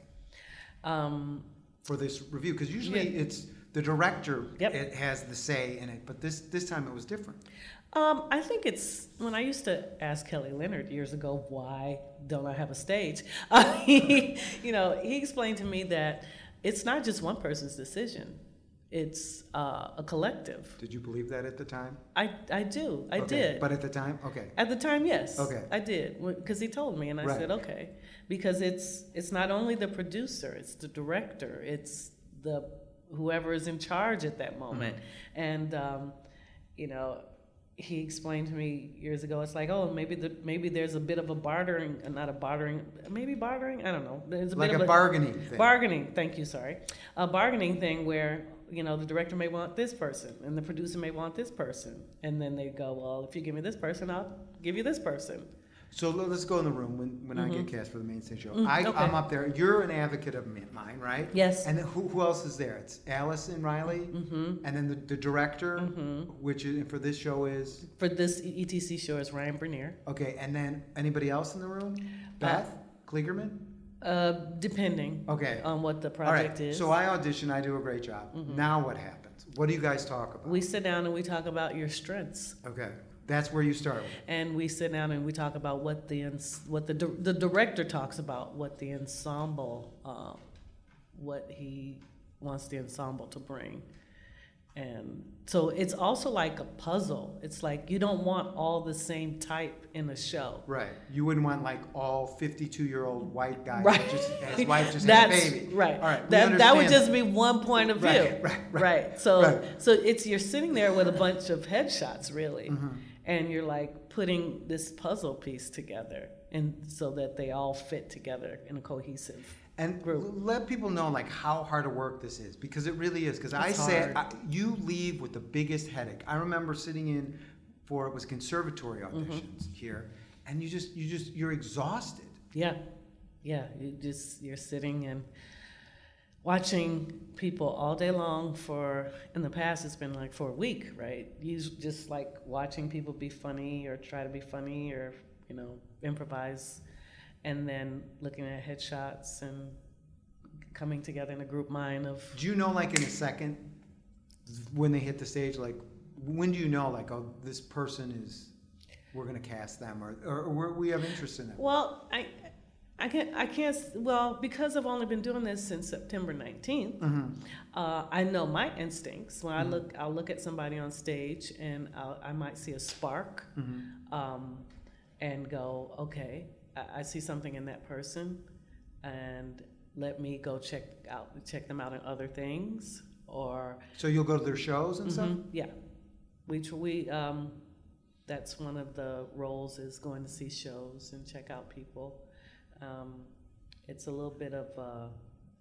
Um, for this review? Because usually Yeah. it's the director Yep. it has the say in it, but this, this time it was different. Um, I think it's when I used to ask Kelly Leonard years ago, why don't I have a stage? Uh, he, you know, he explained to me that it's not just one person's decision; it's uh, a collective. Did you believe that at the time? I, I do, I Okay. did. But at the time, okay. At the time, yes. Okay. I did, because he told me, and I Right. said, okay, because it's it's not only the producer, it's the director, it's the whoever is in charge at that moment, Mm-hmm. and um, you know, he explained to me years ago, it's like, oh, maybe the maybe there's a bit of a bartering, uh, not a bartering, maybe bartering, I don't know. There's a Like bit a of bargaining thing. Bargaining, thank you, sorry. A bargaining thing where, you know, the director may want this person and the producer may want this person. And then they go, well, if you give me this person, I'll give you this person. So let- let's go in the room when, when I get Mhm. cast for the main stage show. Mm, I, okay. I'm up there. You're an advocate of mi- mine, right? Yes. And then who, who else is there? It's Allison Riley, Mm-hmm. and then the, the director, Mm-hmm. which is, for this show is For this E T C show is Ryan Bernier. okay. And then anybody else in the room? Beth Kligerman. Uh, depending Okay. on what the All project right. is. So I audition. I do a great job. Mhm. Now what happens? What do you guys talk about? We sit down and we talk about your strengths. Okay. That's where you start. And we sit down and we talk about what the ens- what the di- the director talks about, what the ensemble, uh, what he wants the ensemble to bring, and so it's also like a puzzle. It's like you don't want all the same type in a show. Right. You wouldn't want like all fifty-two-year-old white guys Right. that just his wife just That's had a baby. right. All right. we That that would understand just be one point of view. Right, right, right. So Right. so it's you're sitting there with a bunch of headshots really, Mm-hmm. and you're like putting this puzzle piece together, and so that they all fit together in a cohesive. And group. l- let people know like how hard a work this is, because it really is. Because I It's said hard. I, you leave with the biggest headache. I remember sitting in for it was conservatory Mm-hmm. auditions here, and you just you just you're exhausted. Yeah, yeah. You just you're sitting and watching people all day long for. In the past, it's been like for a week, right? You just like watching people be funny or try to be funny or you know improvise, and then looking at headshots and coming together in a group mind of. Do you know like in a second when they hit the stage, like when do you know like oh this person is we're gonna cast them or or, or we're- we have interest in them? Well, I. I can't. I can't. Well, because I've only been doing this since September nineteenth, uh, I know my instincts. When I look, I'll look at somebody on stage, and I'll, I might see a spark, um, and go, "Okay, I, I see something in that person," and let me go check out, check them out in other things, or So you'll go to their shows and stuff. Mhm, yeah, we tr- we um, that's one of the roles is going to see shows and check out people. Um, it's a little bit of a,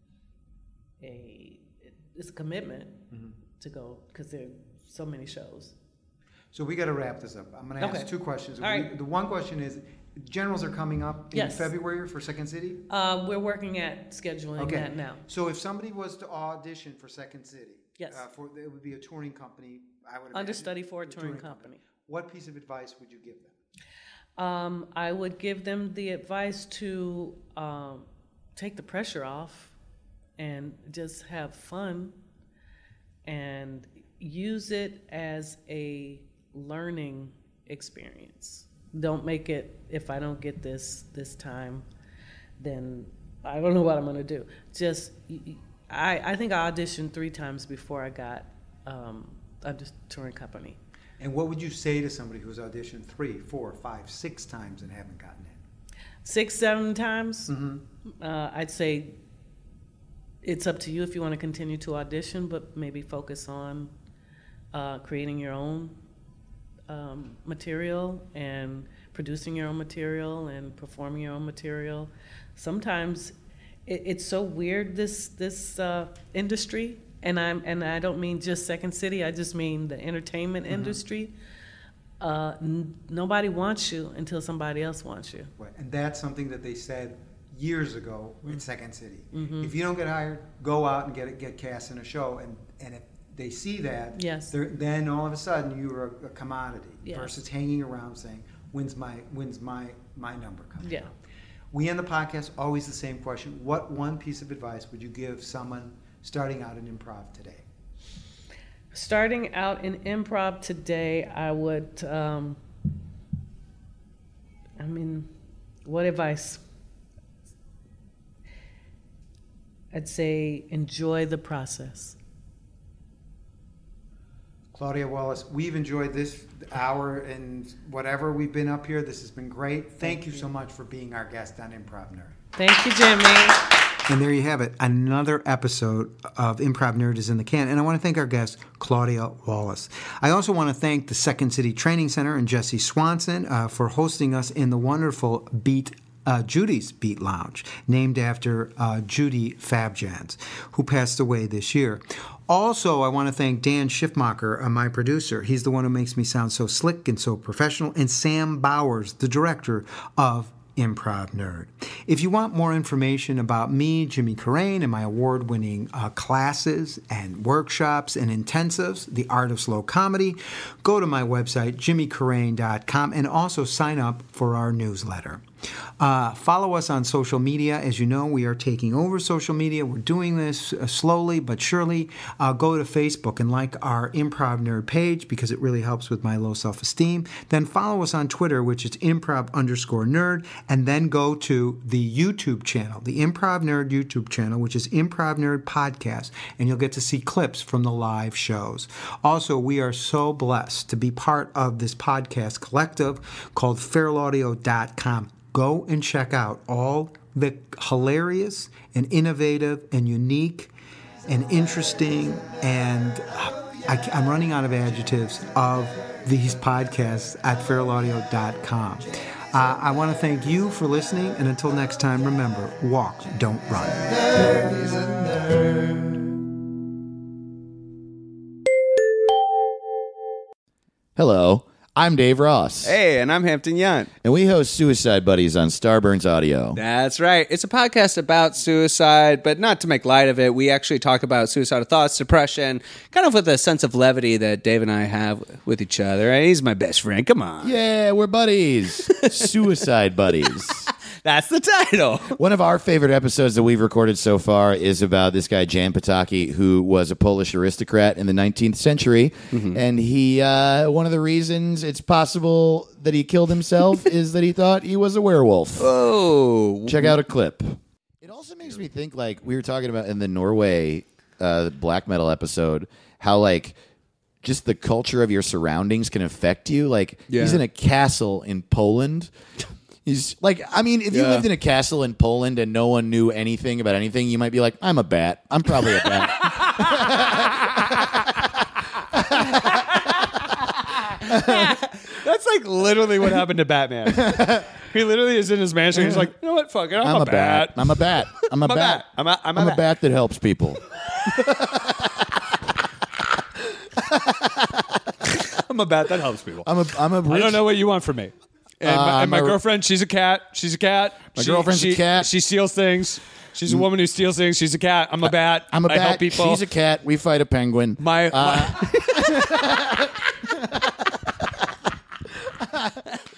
a it's a commitment to go because there are so many shows. So we got to wrap this up. I'm going to ask Okay. two questions. All right. We- The one question is, generals are coming up in Yes. February for Second City. Uh, we're working at scheduling Okay. that now. So if somebody was to audition for Second City, Yes. uh, for it would be a touring company. I would imagine, Understudy for a a touring company. What piece of advice would you give them? Um, I would give them the advice to um, take the pressure off and just have fun and use it as a learning experience. Don't make it, if I don't get this this time, then I don't know what I'm going to do. Just, y- y- I, I think I auditioned three times before I got um, a touring company. And what would you say to somebody who's auditioned three, four, five, six times and haven't gotten in? Six, seven times, Mm-hmm. uh, I'd say it's up to you if you want to continue to audition, but maybe focus on uh, creating your own um, material and producing your own material and performing your own material. Sometimes it, it's so weird, this this uh, industry, and I'm and I don't mean just Second City. I just mean the entertainment industry. Uh, n- nobody wants you until somebody else wants you. Right. And that's something that they said years ago Mm-hmm. in Second City. If you don't get hired, go out and get it, get cast in a show, and and if they see that, Yes. they're- then all of a sudden you're a, a commodity Yes. versus hanging around saying, "When's my when's my my number coming?" Yeah. We end the podcast always the same question: what one piece of advice would you give someone starting out in improv today? Starting out in improv today, I would, um, I mean, what advice? I'd say enjoy the process. Claudia Wallace, we've enjoyed this hour and whatever we've been up here. This has been great. Thank, you, so much for being our guest on Improv Nerd. Thank you, Jimmy. And there you have it. Another episode of Improv Nerd is in the can. And I want to thank our guest, Claudia Wallace. I also want to thank the Second City Training Center and Jesse Swanson uh, for hosting us in the wonderful Beat Uh, Judy's Beat Lounge, named after uh, Judy Fabjans, who passed away this year. Also, I want to thank Dan Schiffmacher, uh, my producer. He's the one who makes me sound so slick and so professional, and Sam Bowers, the director of Improv Nerd. If you want more information about me, Jimmy Carrane, and my award-winning uh, classes and workshops and intensives, The Art of Slow Comedy, go to my website, jimmy carrane dot com, and also sign up for our newsletter. Uh, follow us on social media. As you know, we are taking over social media. We're doing this uh, slowly but surely. Uh, go to Facebook and like our Improv Nerd page because it really helps with my low self-esteem. Then follow us on Twitter, which is improv underscore nerd. And then go to the YouTube channel, the Improv Nerd YouTube channel, which is Improv Nerd Podcast. And you'll get to see clips from the live shows. Also, we are so blessed to be part of this podcast collective called feral audio dot com. Go and check out all the hilarious and innovative and unique and interesting and I, I'm running out of adjectives of these podcasts at feral audio dot com. Uh, I want to thank you for listening, and until next time, remember, walk, don't run. Nerd is a nerd. Hello, I'm Dave Ross. Hey, and I'm Hampton Yount. And we host Suicide Buddies on Starburns Audio. That's right. It's a podcast about suicide, but not to make light of it. We actually talk about suicidal thoughts, depression, kind of with a sense of levity that Dave and I have with each other. And he's my best friend. Come on. Yeah, we're buddies. Suicide Buddies. That's the title. One of our favorite episodes that we've recorded so far is about this guy, Jan Potocki, who was a Polish aristocrat in the nineteenth century. Mm-hmm. And he, uh, one of the reasons it's possible that he killed himself is that he thought he was a werewolf. Oh. Check out a clip. It also makes me think, like, we were talking about in the Norway uh, black metal episode, how, like, just the culture of your surroundings can affect you. Like, Yeah. he's in a castle in Poland. He's like, I mean, if you Yeah. lived in a castle in Poland and no one knew anything about anything, you might be like, I'm a bat. I'm probably a bat. That's like literally what happened to Batman. He literally is in his mansion. He's like, you know what? Fuck it. I'm, I'm a, a bat. I'm a bat. I'm a I'm a bat. bat. I'm a- I'm a I'm a bat. bat that helps people. I'm a bat that helps people. I'm a. I'm a. I Rich, don't know what you want from me. And my, Uh, and my my- girlfriend, she's a cat. She's a cat. My She- girlfriend's a she- cat. She steals things. She's a woman who steals things. She's a cat. I'm a bat. I'm a I help bat. people. She's a cat. We fight a penguin. My, Uh, my